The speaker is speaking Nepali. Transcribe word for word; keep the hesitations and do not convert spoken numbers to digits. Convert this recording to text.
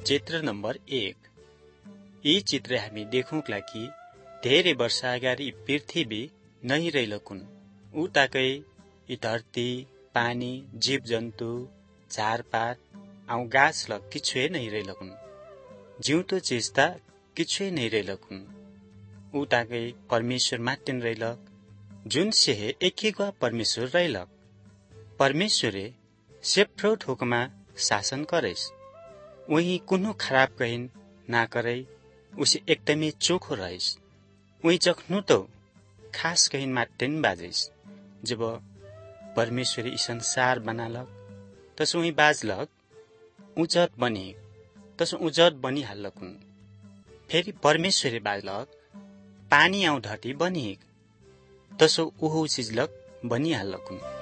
चित्र नम्बर एक। यी चित्र हामी देखौँला कि धेरै वर्ष अगाडि पृथ्वी नहीं रहिलकुन्। ऊ ताकै यी धरती, पानी, जीव जन्तु, झारपात आउ गाछ ल किछुए नहीं रहिलकुन्। जिउँदो चिज त किछुए नहीं रहिलकुन्। ऊ ताकै परमेश्वर मात्रै रहिलक, जुन सेहे एकीगो परमेश्वर रहिलक। परमेश्वरे सेप्रो ठोकमा शासन करेस। वही कुनो खराब कहिन ना करे, उसे एकदमै चोखो रहेस। वही जख्नु तो खास कहिन माटेन बाजेस। जब परमेश्वरे संसार बनालक तस वही बाजलक उजत बनी, तस उजत बनी हालकुन। फेरि परमेश्वरे बाजलक पानी आउ धरती बनी, तसो उहो चिजलक बनी हालकुन।